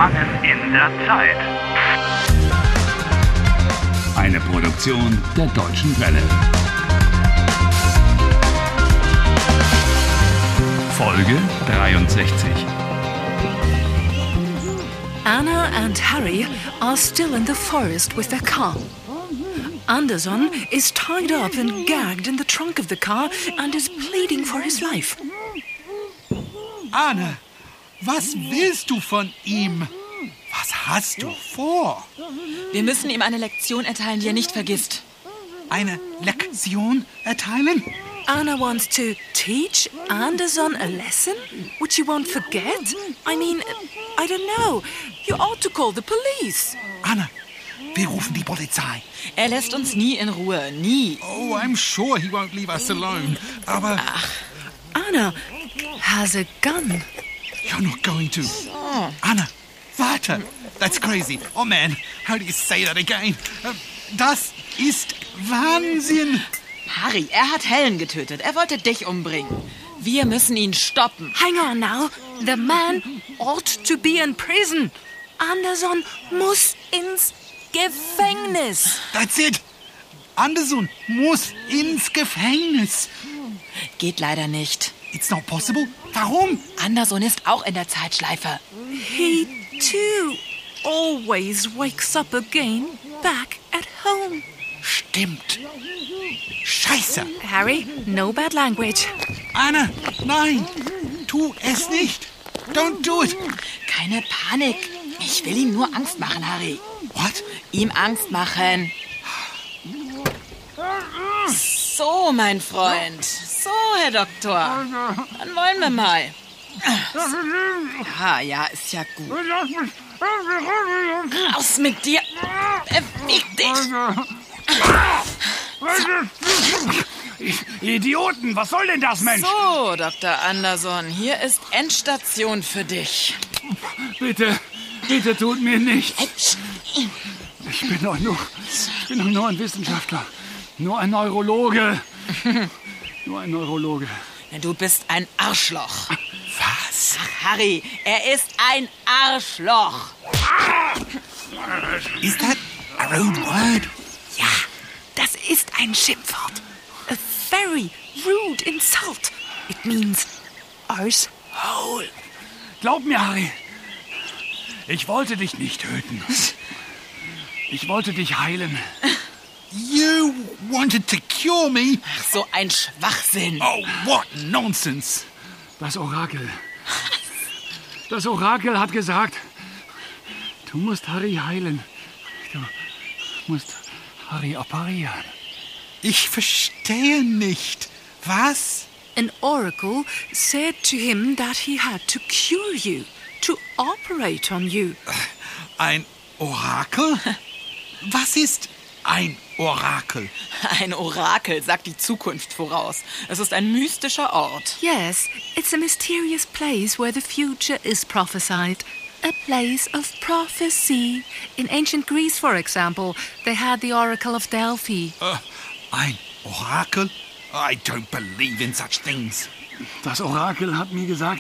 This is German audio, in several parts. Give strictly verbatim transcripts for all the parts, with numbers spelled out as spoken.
Gefangen in der Zeit. Eine Produktion der Deutschen Welle. Folge dreiundsechzig. Anna and Harry are still in the forest with their car. Anderson is tied up and gagged in the trunk of the car and is pleading for his life. Anna, was willst du von ihm? Was hast du vor? Wir müssen ihm eine Lektion erteilen, die er nicht vergisst. Eine Lektion erteilen? Anna wants to teach Anderson a lesson, which he won't forget? I mean, I don't know. You ought to call the police. Anna, wir rufen die Polizei. Er lässt uns nie in Ruhe, nie. Oh, I'm sure he won't leave us alone. Aber... Ach. Anna has a gun. You're not going to. Oh. Anna, warte. That's crazy. Oh man, how do you say that again? Das ist Wahnsinn. Harry, er hat Helen getötet. Er wollte dich umbringen. Wir müssen ihn stoppen. Hang on now. The man ought to be in prison. Anderson muss ins Gefängnis. That's it. Anderson muss ins Gefängnis. Geht leider nicht. It's not possible. Warum? Anderson ist auch in der Zeitschleife. He too always wakes up again back at home. Stimmt. Scheiße. Harry, no bad language. Anna, nein. Tu es nicht. Don't do it. Keine Panik. Ich will ihm nur Angst machen, Harry. What? Ihm Angst machen. So, mein Freund. So, Herr Doktor. Dann wollen wir mal. Ja, ja, ist ja gut. Raus mit dir. Beweg dich. Idioten, was soll denn das, Mensch? So, Doktor Anderson, hier ist Endstation für dich. Bitte, bitte tut mir nichts. Ich bin doch nur, ich bin doch nur ein Wissenschaftler. Nur ein Neurologe. Nur ein Neurologe. Du bist ein Arschloch. Was? Ach, Harry, er ist ein Arschloch. Is that a rude word? Ja, das ist ein Schimpfwort. A very rude insult. It means arse-hole. Glaub mir, Harry. Ich wollte dich nicht töten. Ich wollte dich heilen. You wanted to cure me? Ach, so ein Schwachsinn. Oh, what nonsense. Das Orakel. Das Orakel hat gesagt, du musst Harry heilen. Du musst Harry operieren. Ich verstehe nicht. Was? An oracle said to him that he had to cure you, to operate on you. Ein Orakel? Was ist ein Orakel? Ein Orakel sagt die Zukunft voraus. Es ist ein mystischer Ort. Yes, it's a mysterious place where the future is prophesied. A place of prophecy. In ancient Greece, for example, they had the Oracle of Delphi. Uh, ein Orakel? I don't believe in such things. Das Orakel hat mir gesagt,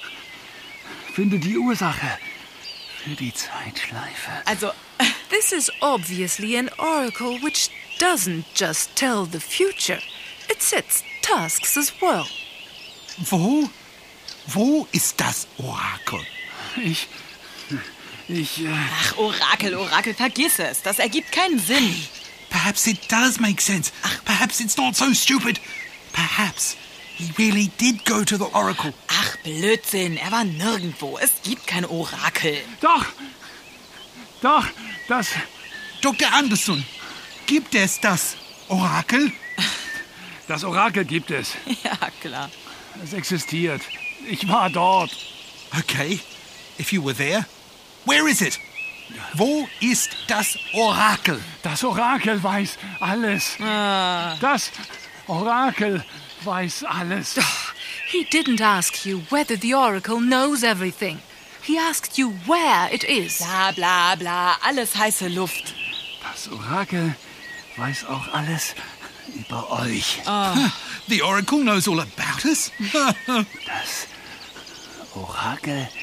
finde die Ursache für die Zeitschleife. Also, this is obviously an oracle which doesn't just tell the future. It sets tasks as well. Wo? Wo ist das Orakel? Ich... Ich... Äh Ach, Orakel, Orakel, vergiss es. Das ergibt keinen Sinn. Perhaps it does make sense. Perhaps it's not so stupid. Perhaps he really did go to the Oracle. Ach, Blödsinn. Er war nirgendwo. Es gibt kein Orakel. Doch! Doch, das... Doktor Anderson, gibt es das Orakel? Das Orakel gibt es. Ja, klar. Es existiert. Ich war dort. Okay, if you were there, where is it? Wo ist das Orakel? Das Orakel weiß alles. Ah. Das Orakel weiß alles. He didn't ask you whether the oracle knows everything. He asked you where it is. Bla, bla, bla. Alles heiße Luft. Das Orakel weiß auch alles über euch. Oh. The Oracle knows all about us. Das Orakel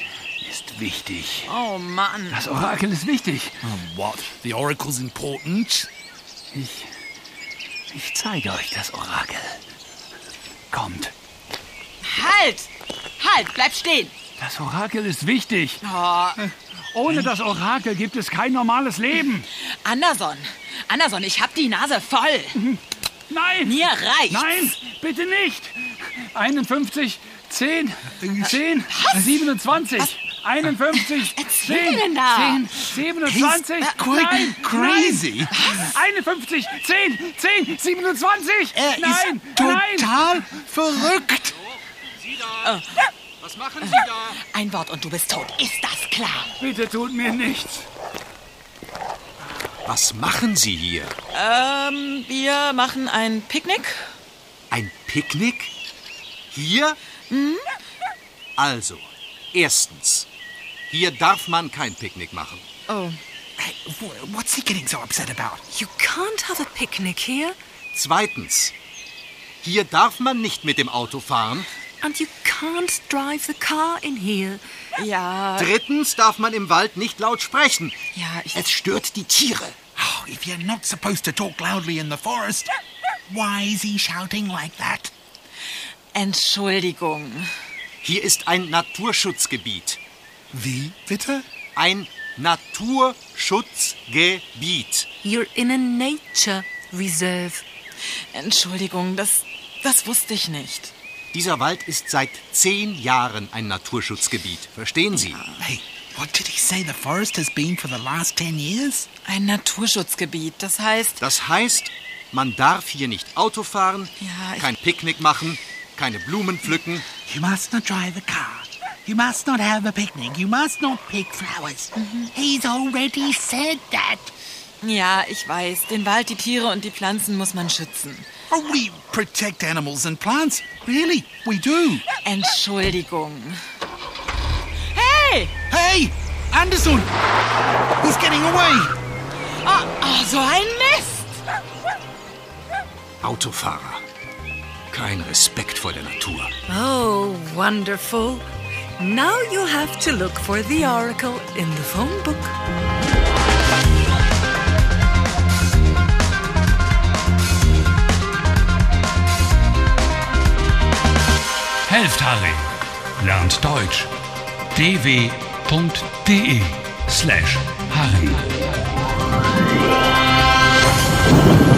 ist wichtig. Oh Mann. Das Orakel ist wichtig. Oh, what? The oracle's important? Ich, ich zeige euch das Orakel. Kommt. Halt! Halt, bleib stehen. Das Orakel ist wichtig. Oh, Ohne das Orakel gibt es kein normales Leben. Anderson. Anderson, ich hab die Nase voll. Nein! Mir reicht's. Nein, bitte nicht! einundfünfzig, zehn, zehn, siebenundzwanzig, einundfünfzig, erzähl zehn, denn da? zehn, siebenundzwanzig, He's quite nein, crazy. nein, einundfünfzig, zehn, zehn, siebenundzwanzig, Er nein, ist total nein, verrückt. Was machen Sie da? Ein Wort und du bist tot. Ist das klar? bitte tut mir nichts. Was machen Sie hier? Ähm, wir machen ein Picknick. Ein Picknick? Hier? Mhm. Also, erstens, hier darf man kein Picknick machen. Oh. Hey, wh- what's he getting so upset about? You can't have a picnic here, Zweitens, hier darf man nicht mit dem Auto fahren. and you can't drive the car in here. Ja, Drittens darf man im Wald nicht laut sprechen. ja, ich... Es stört die Tiere. Oh, if you're not supposed to talk loudly in the forest, why is he shouting like that? Entschuldigung. Hier ist ein Naturschutzgebiet. Wie, bitte? Ein Naturschutzgebiet. You're in a nature reserve. Entschuldigung, das, das wusste ich nicht. Dieser Wald ist seit zehn Jahren ein Naturschutzgebiet. Verstehen Sie? Hey, what did he say the forest has been for the last ten years? Ein Naturschutzgebiet, das heißt... Das heißt, man darf hier nicht Auto fahren, Ja, ich- kein Picknick machen, keine Blumen pflücken. You must not drive a car. You must not have a picnic. You must not pick flowers. He's already said that. Ja, ich weiß, den Wald, die Tiere und die Pflanzen muss man schützen. Oh, we protect animals and plants. Really, we do. Entschuldigung. Hey! Hey, Anderson! He's getting away. Oh, oh, so ein Mist! Autofahrer. Kein Respekt vor der Natur. Oh, wonderful. Now you have to look for the oracle in the phone book. Helft Harry. Lernt Deutsch. dw.de slash Harry.